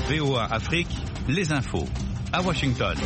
VOA Afrique, les infos. À Washington.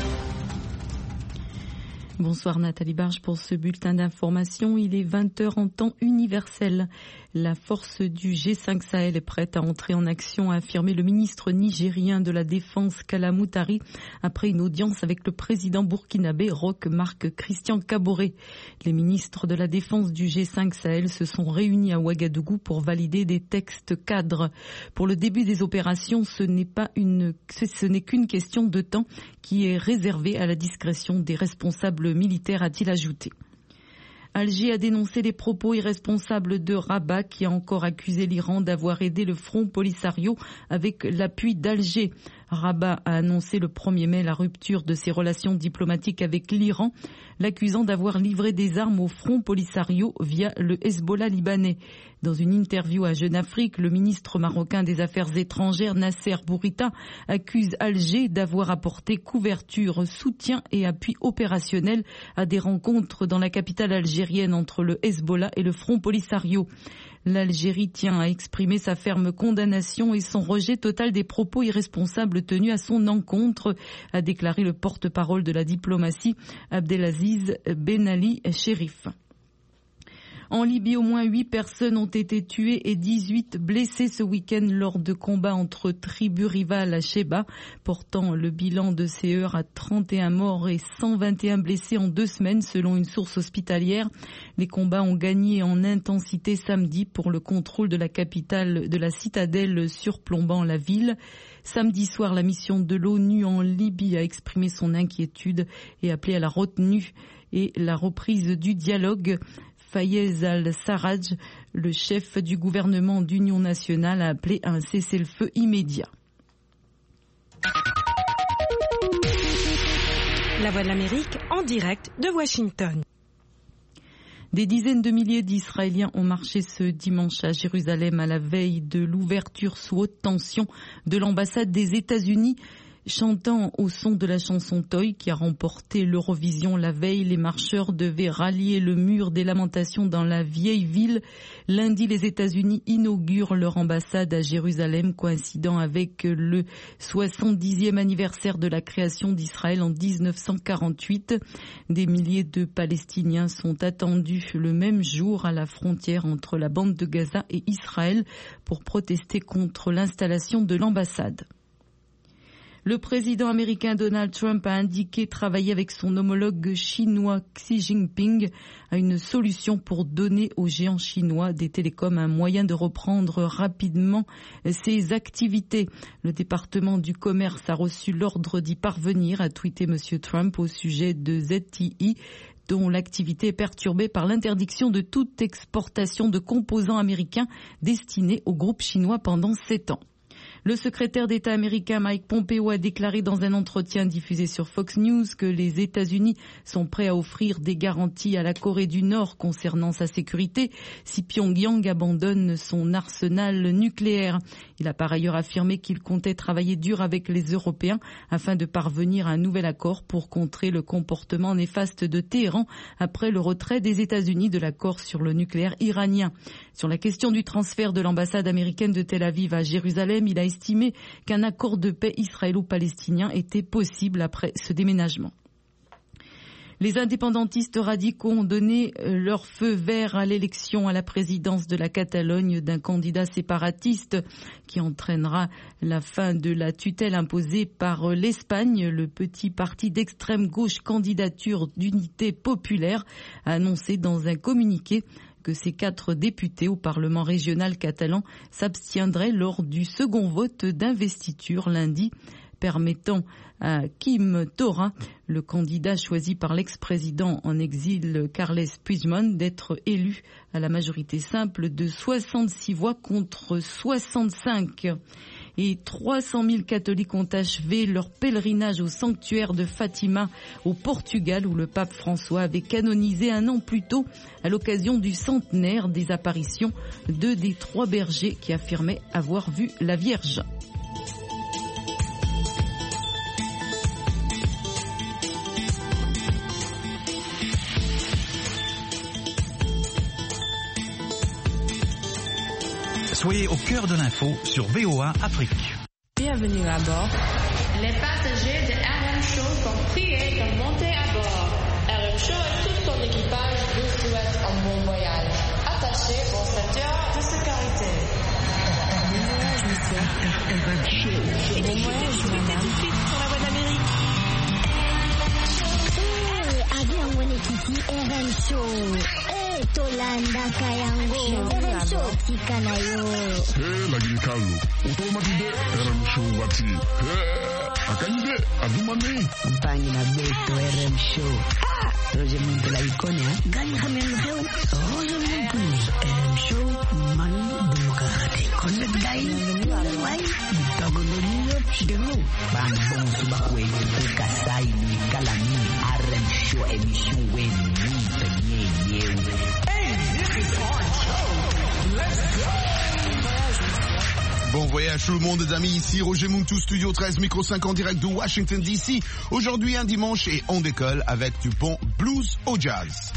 Bonsoir Nathalie Barge pour ce bulletin d'information. Il est 20h en temps universel. La force du G5 Sahel est prête à entrer en action, a affirmé le ministre nigérien de la Défense Kalla Moutari après une audience avec le président burkinabé Roch Marc Christian Kaboré. Les ministres de la Défense du G5 Sahel se sont réunis à Ouagadougou pour valider des textes cadres. Pour le début des opérations, ce n'est qu'une question de temps qui est réservée à la discrétion des responsables militaire, a-t-il ajouté. Alger a dénoncé les propos irresponsables de Rabat qui a encore accusé l'Iran d'avoir aidé le Front Polisario avec l'appui d'Alger. Rabat a annoncé le 1er mai la rupture de ses relations diplomatiques avec l'Iran, l'accusant d'avoir livré des armes au Front Polisario via le Hezbollah libanais. Dans une interview à Jeune Afrique, le ministre marocain des Affaires étrangères Nasser Bourita accuse Alger d'avoir apporté couverture, soutien et appui opérationnel à des rencontres dans la capitale algérienne entre le Hezbollah et le Front Polisario. L'Algérie tient à exprimer sa ferme condamnation et son rejet total des propos irresponsables tenus à son encontre, a déclaré le porte-parole de la diplomatie Abdelaziz Ben Ali Cherif. En Libye, au moins 8 personnes ont été tuées et 18 blessées ce week-end lors de combats entre tribus rivales à Cheba, portant le bilan de ces heurts à 31 morts et 121 blessés en 2 semaines selon une source hospitalière. Les combats ont gagné en intensité samedi pour le contrôle de la capitale, de la citadelle surplombant la ville. Samedi soir, la mission de l'ONU en Libye a exprimé son inquiétude et appelé à la retenue et la reprise du dialogue. Fayez al-Sarraj, le chef du gouvernement d'union nationale, a appelé à un cessez-le-feu immédiat. La Voix de l'Amérique en direct de Washington. Des dizaines de milliers d'Israéliens ont marché ce dimanche à Jérusalem à la veille de l'ouverture sous haute tension de l'ambassade des États-Unis. Chantant au son de la chanson Toy qui a remporté l'Eurovision la veille, les marcheurs devaient rallier le mur des lamentations dans la vieille ville. Lundi, les États-Unis inaugurent leur ambassade à Jérusalem, coïncidant avec le 70e anniversaire de la création d'Israël en 1948. Des milliers de Palestiniens sont attendus le même jour à la frontière entre la bande de Gaza et Israël pour protester contre l'installation de l'ambassade. Le président américain Donald Trump a indiqué travailler avec son homologue chinois Xi Jinping à une solution pour donner aux géants chinois des télécoms un moyen de reprendre rapidement ses activités. Le département du commerce a reçu l'ordre d'y parvenir, a tweeté M. Trump au sujet de ZTE, dont l'activité est perturbée par l'interdiction de toute exportation de composants américains destinés au groupe chinois pendant 7 ans. Le secrétaire d'État américain Mike Pompeo a déclaré dans un entretien diffusé sur Fox News que les États-Unis sont prêts à offrir des garanties à la Corée du Nord concernant sa sécurité si Pyongyang abandonne son arsenal nucléaire. Il a par ailleurs affirmé qu'il comptait travailler dur avec les Européens afin de parvenir à un nouvel accord pour contrer le comportement néfaste de Téhéran après le retrait des États-Unis de l'accord sur le nucléaire iranien. Sur la question du transfert de l'ambassade américaine de Tel Aviv à Jérusalem, il a estimé qu'un accord de paix israélo-palestinien était possible après ce déménagement. Les indépendantistes radicaux ont donné leur feu vert à l'élection à la présidence de la Catalogne d'un candidat séparatiste qui entraînera la fin de la tutelle imposée par l'Espagne. Le petit parti d'extrême gauche Candidature d'unité populaire a annoncé dans un communiqué que ces 4 députés au Parlement régional catalan s'abstiendraient lors du second vote d'investiture lundi, permettant à Quim Torra, le candidat choisi par l'ex-président en exil Carles Puigdemont, d'être élu à la majorité simple de 66 voix contre 65. Et 300 000 catholiques ont achevé leur pèlerinage au sanctuaire de Fatima au Portugal où le pape François avait canonisé 1 an plus tôt à l'occasion du centenaire des apparitions 2 des 3 bergers qui affirmaient avoir vu la Vierge. Soyez au cœur de l'info sur VOA Afrique. Bienvenue à bord. Les passagers de RM Show sont priés de monter à bord. RM Show et tout son équipage vous souhaitent un bon voyage. Attachez vos ceintures de sécurité. Bon voyage, monsieur. RM Show. Bon voyage, madame. Tout de suite sur la voie d'Amérique. Avion Wenekiti RM Show. Tolanda Kayango. RM Show Tikanayo. Lagi ni Carlo. Automatique RM Show wati. Akanyide adumane. Mpangi na beto RM Show. Roger Muntu la ikone ha. Gani hamenu heu. Roger Muntu. RM Show manu demokrate. Connect dai. Wai. Togo noniyo chidemo. Bambon subakwe. Kasai ni kalami. RM Show émission wen. Bon voyage tout le monde les amis, ici Roger Muntu, Studio 13, micro 5 en direct de Washington DC. Aujourd'hui un dimanche et on décolle avec du bon blues au jazz.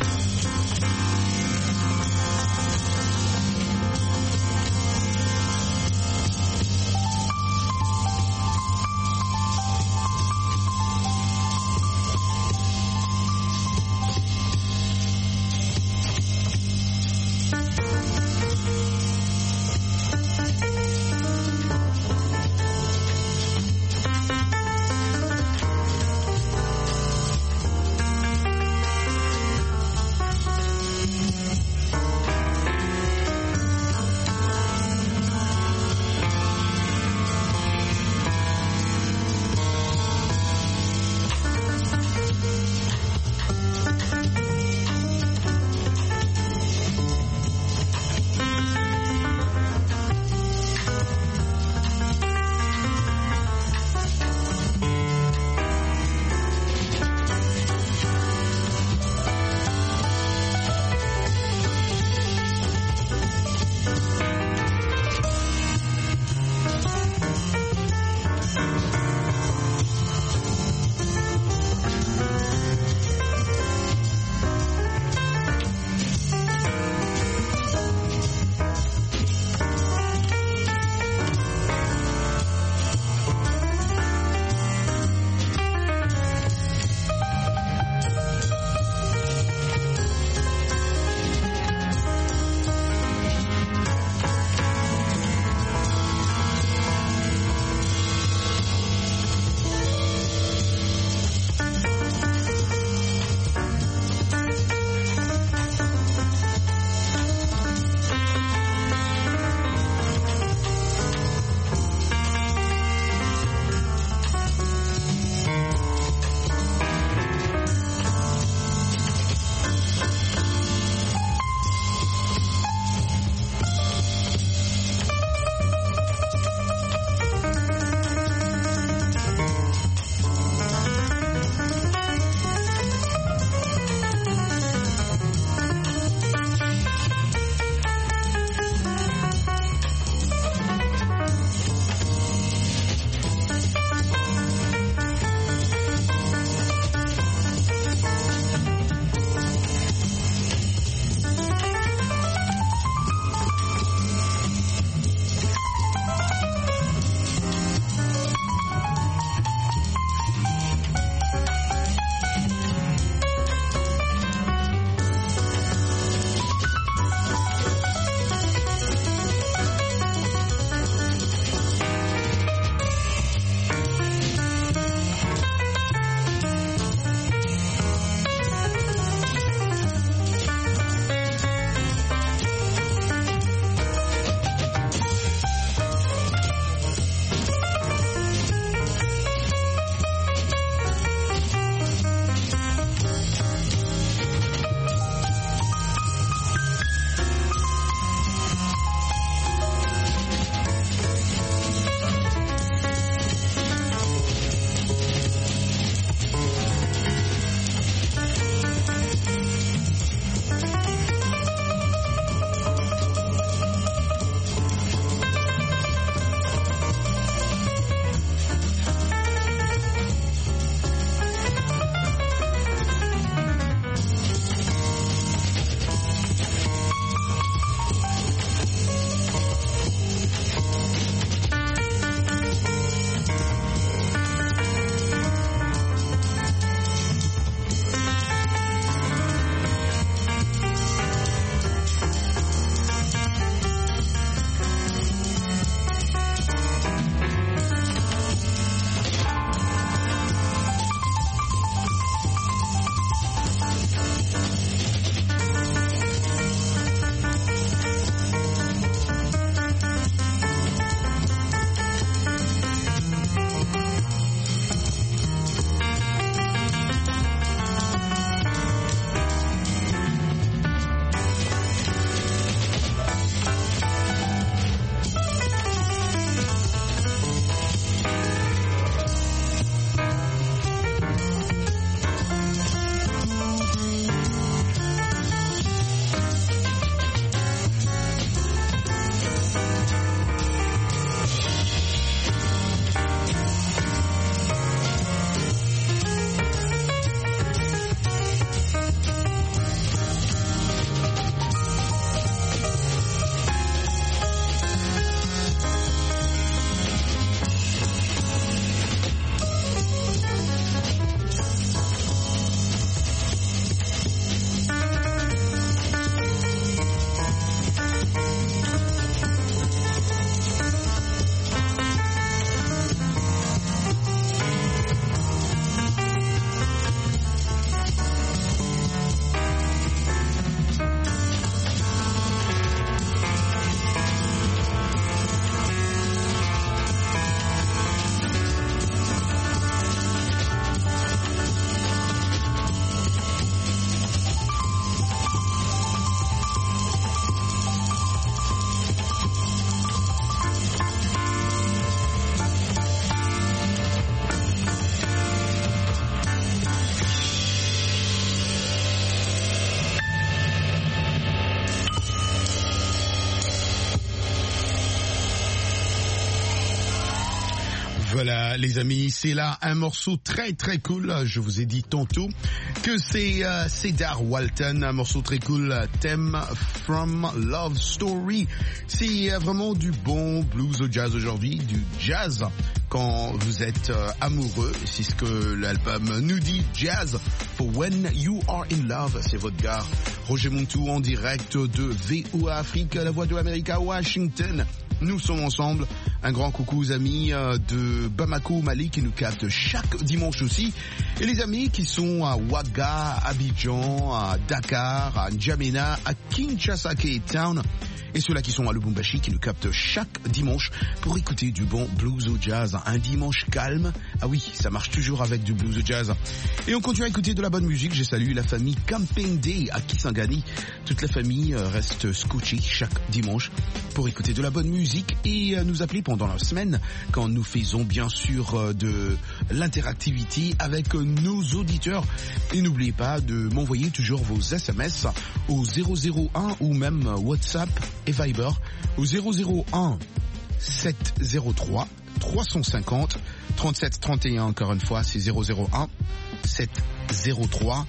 Voilà les amis, c'est là un morceau très très cool. Je vous ai dit tantôt que c'est Cedar Walton, un morceau très cool, Theme from Love Story. C'est vraiment du bon blues au jazz aujourd'hui, du jazz quand vous êtes amoureux. C'est ce que l'album nous dit, Jazz for When You Are in Love. C'est votre gars Roger Montou en direct de VOA Afrique, la voix de l'Amérique à Washington. Nous sommes ensemble. Un grand coucou aux amis de Bamako, Mali, qui nous captent chaque dimanche aussi. Et les amis qui sont à Ouaga, Abidjan, à Dakar, à N'Djamena, à Kinshasa, Cape Town. Et ceux-là qui sont à Lubumbashi, qui nous captent chaque dimanche pour écouter du bon blues au jazz. Un dimanche calme. Ah oui, ça marche toujours avec du blues au jazz. Et on continue à écouter de la bonne musique. Je salue la famille Camping Day à Kisangani. Toute la famille reste scotchée chaque dimanche pour écouter de la bonne musique et nous appeler pendant la semaine quand nous faisons bien sûr de l'interactivité avec nos auditeurs. Et n'oubliez pas de m'envoyer toujours vos SMS au 001 ou même WhatsApp et Viber au 001 703 350 37 31. Encore une fois, c'est 001 703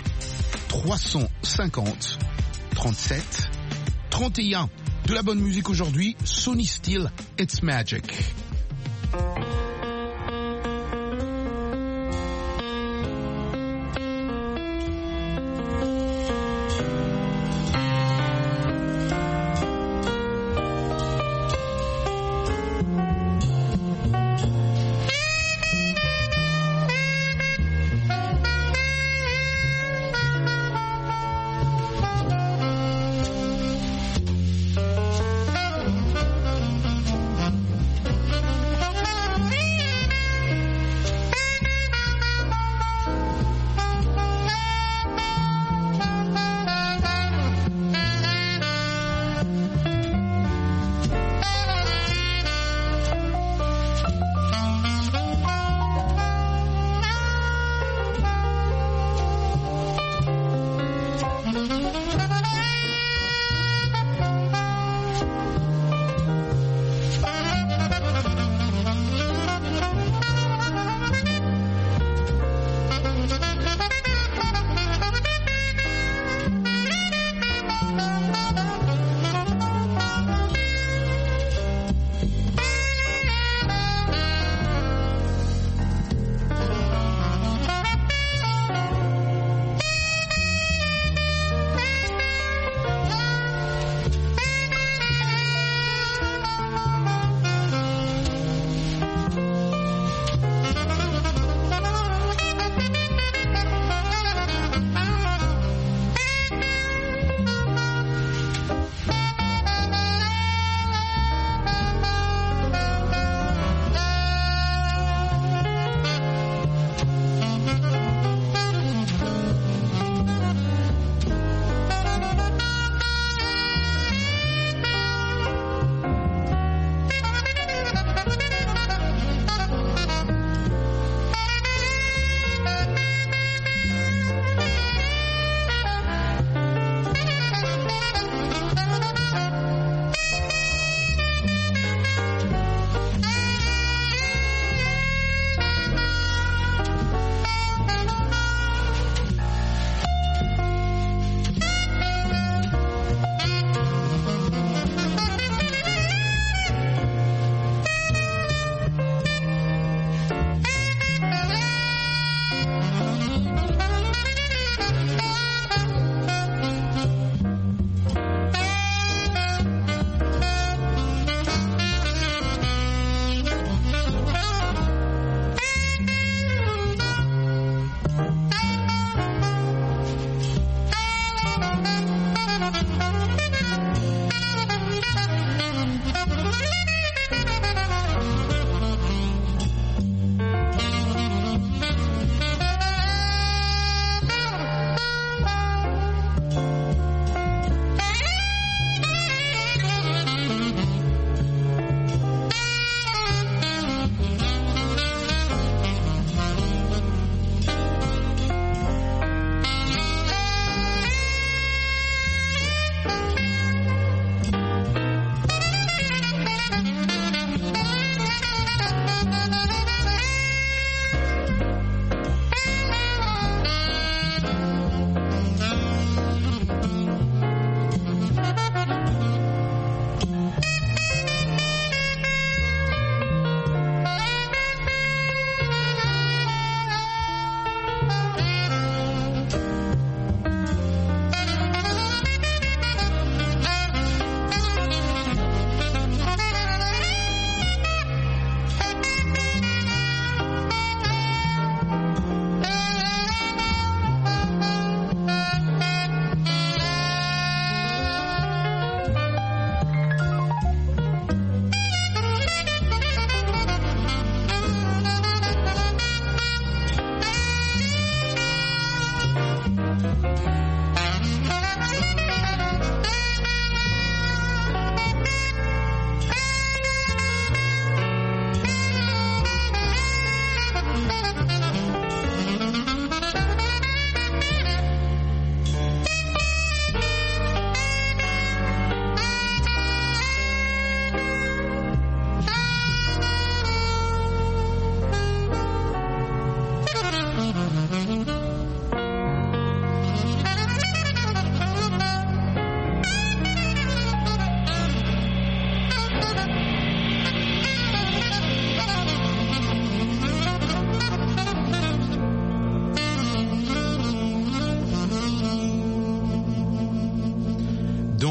350 37 31. De la bonne musique aujourd'hui, Sonny Steele, It's Magic.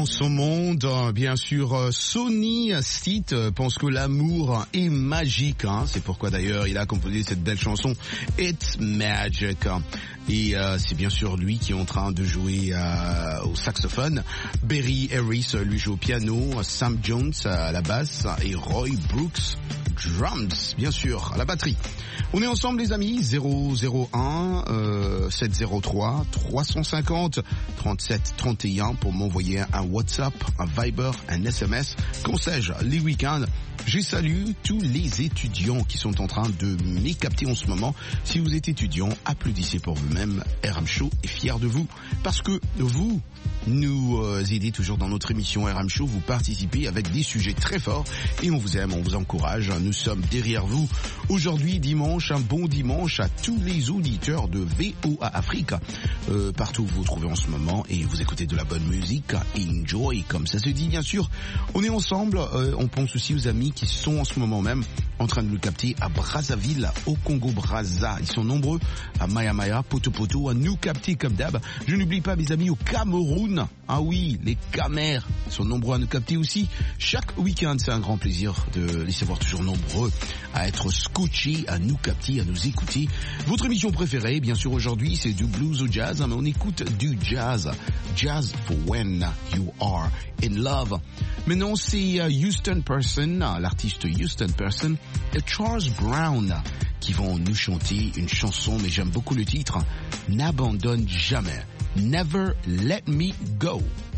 dans son monde. Bien sûr, Sonny Stitt pense que l'amour est magique. C'est pourquoi d'ailleurs il a composé cette belle chanson It's Magic. Et c'est bien sûr lui qui est en train de jouer au saxophone. Barry Harris lui joue au piano, Sam Jones à la basse et Roy Brooks drums, bien sûr, à la batterie. On est ensemble les amis, 001 703 350 37 31 pour m'envoyer un WhatsApp, un Viber, un SMS. Qu'en sais-je, les week-ends, je salue tous les étudiants qui sont en train de m'écapter en ce moment. Si vous êtes étudiant, applaudissez pour vous-même. RM Show est fier de vous parce que vous nous aidez toujours dans notre émission RM Show. Vous participez avec des sujets très forts et on vous aime, on vous encourage. Nous sommes derrière vous. Aujourd'hui, dimanche, un bon dimanche à tous les auditeurs de VOA Afrique. Partout où vous vous trouvez en ce moment et vous écoutez de la bonne musique. Enjoy, comme ça se dit bien sûr. On est ensemble. On pense aussi aux amis qui sont en ce moment même en train de nous capter à Brazzaville, au Congo-Brazza. Ils sont nombreux à Maya, Poto, à nous capter comme d'hab. Je n'oublie pas mes amis au Cameroun. Ah oui, les Camers sont nombreux à nous capter aussi. Chaque week-end, c'est un grand plaisir de les savoir toujours nombreux à être scotchés, à nous capter, à nous écouter. Votre émission préférée, bien sûr aujourd'hui, c'est du blues au jazz, mais on écoute du jazz. Jazz for when you are in love. Maintenant, c'est Houston Person, l'artiste Houston Person et Charles Brown qui vont nous chanter une chanson, mais j'aime beaucoup le titre, N'abandonne jamais. Never Let Me Go.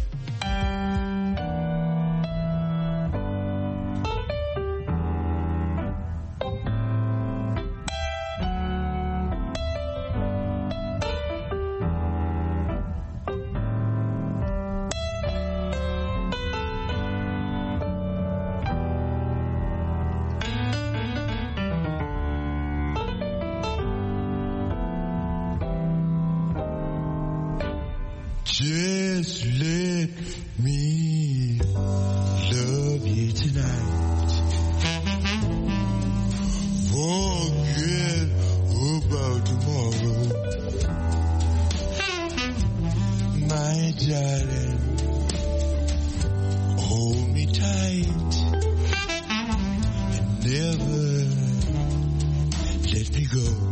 Just let me love you tonight. Forget about tomorrow. My darling, hold me tight and never let me go.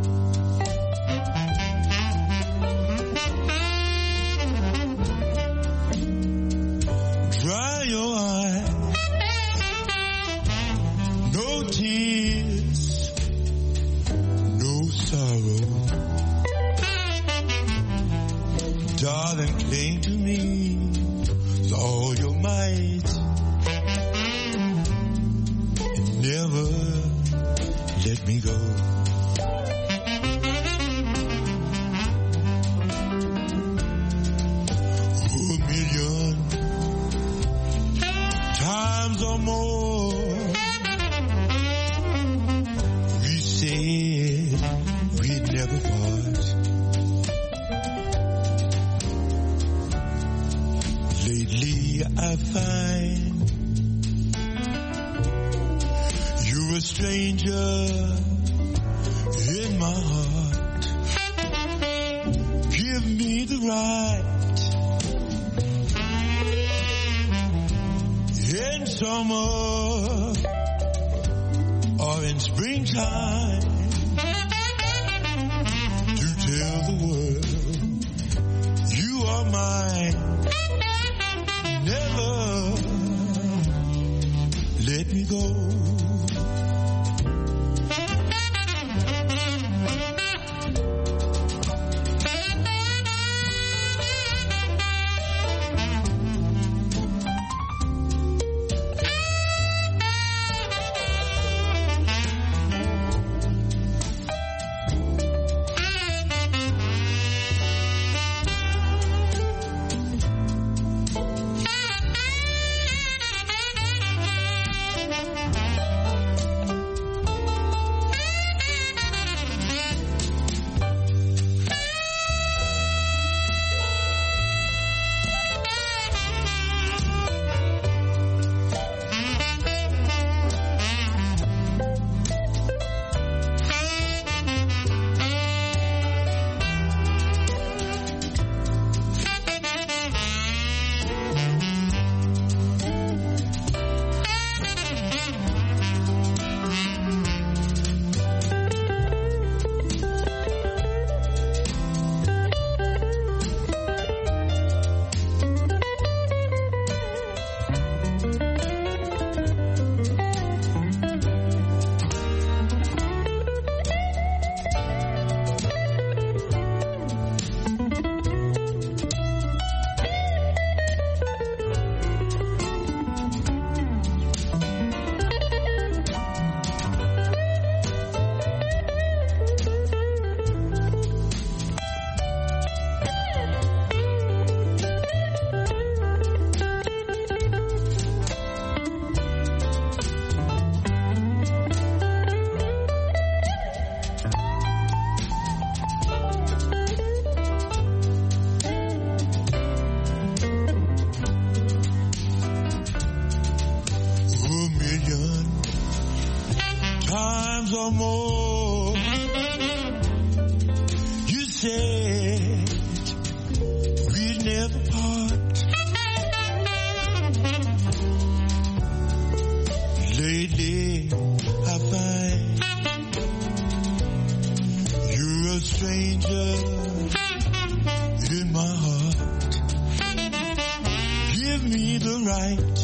Darling, cling to me with all your might and never let me go. A million times or more we said we'd never part. Lately I find you're a stranger in my heart. Give me the right in summer or in springtime to tell the world you are mine. Never let me go. stranger in my heart. Give me the right.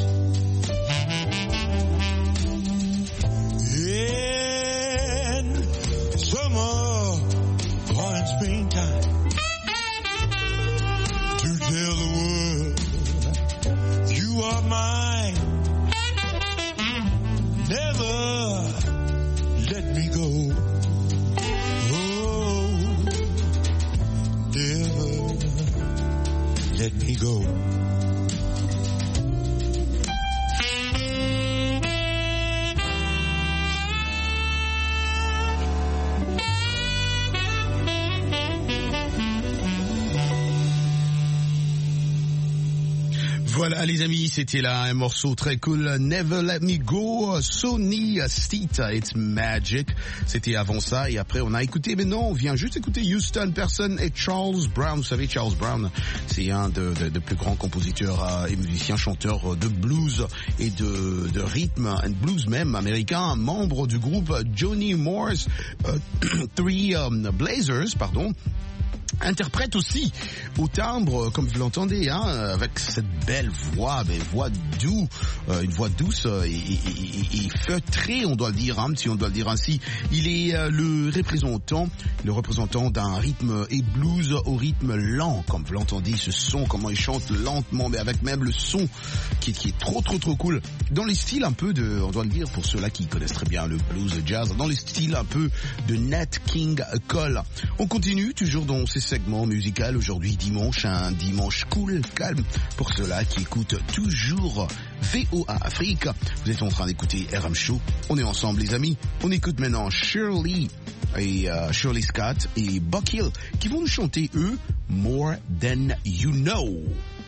In summer or in springtime, to tell the world you are mine. Never let me go. Oh, never let me go. Voilà les amis, c'était là un morceau très cool, Never Let Me Go, Sonny Stitt, It's Magic. C'était avant ça et après on a écouté, mais non, on vient juste écouter Houston Person et Charles Brown. Vous savez, Charles Brown, c'est un de plus grands compositeurs et musiciens, chanteurs de blues et de rythme, and blues même américain, membre du groupe Johnny Moore's Three Blazers, pardon. Interprète aussi au timbre, comme vous l'entendez, hein, avec cette belle voix, une voix douce et feutrée, on doit le dire, hein, si on doit le dire ainsi. Il est le représentant d'un rythme et blues au rythme lent, comme vous l'entendez, ce son, comment il chante lentement, mais avec même le son qui est trop cool. Dans les styles un peu de, on doit le dire pour ceux-là qui connaissent très bien le blues, le jazz, dans les styles un peu de Nat King Cole. On continue toujours dans ces segments musical aujourd'hui dimanche, un dimanche cool, calme pour ceux-là qui écoutent toujours VOA Afrique. Vous êtes en train d'écouter RM Show. On est ensemble les amis. On écoute maintenant Shirley Scott et Buck Hill qui vont nous chanter eux More Than You Know.